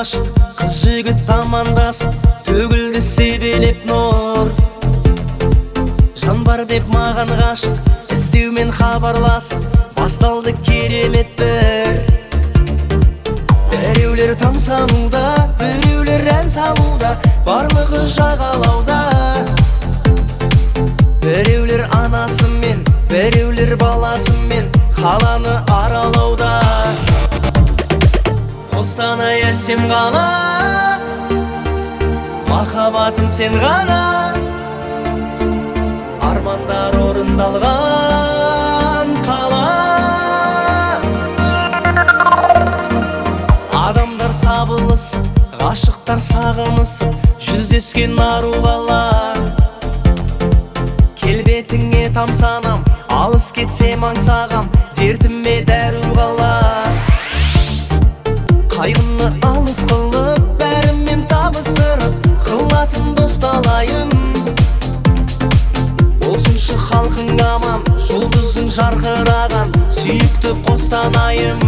ғашық, қыз жігіт амандасып, төгілді себелеп нұр. Жан бар деп маған ғашық, іздеумен хабарласып, басталды керемет бір. Біреулер тамсануда, біреулер ән салуда, барлығы жағалауда. Біреулер анасымен, біреулер баласымен, қаланы аралауда. Қостанай әсем қала, махаббатым сен ғана. Армандар орындалған қала. Адамдар сабылысып, ғашықтар сағынысып, жүздескен ару қала. Келбетіңе тамсанам, алыс кетсем аңсағам, дертіме дәру қала. Қайғыны алыс қылып, бәрімен табыстырып, қылатын досталайын. Болсыншы халқың аман, жұлдызың жарқыраған, сүйікті Қостанайым.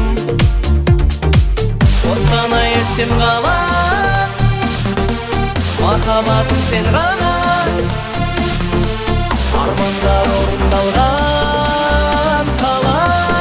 Қостанай әсем қала, махаббатым сен ғана. Армандар орындалған қала.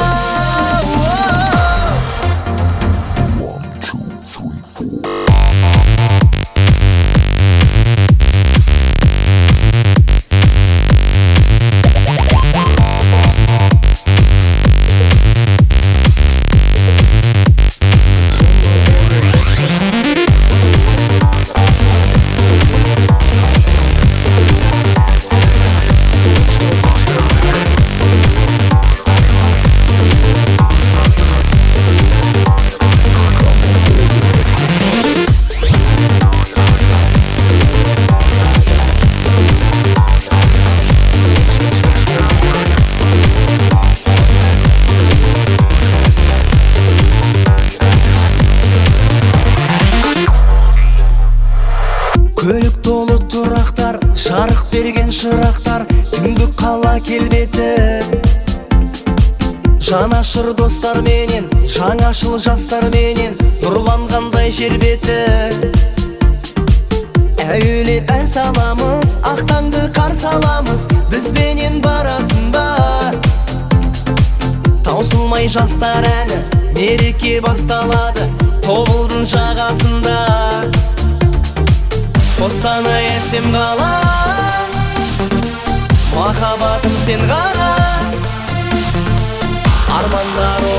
Көлік толы тұрақтар, жарық берген шырақтар, түнгі қала келбеті. Жанашыр достар менен, жаңашыл жастар менен, нұрланғандай жер беті. Әуелі ән саламыз, ақтаңды қарсы аламыз, бізбенен барасың ба? Таусылмай жастар әні, мереке басталады, тобылдың жағасында. Қостанай әсем қала, махаббатым сен ғана. Армандар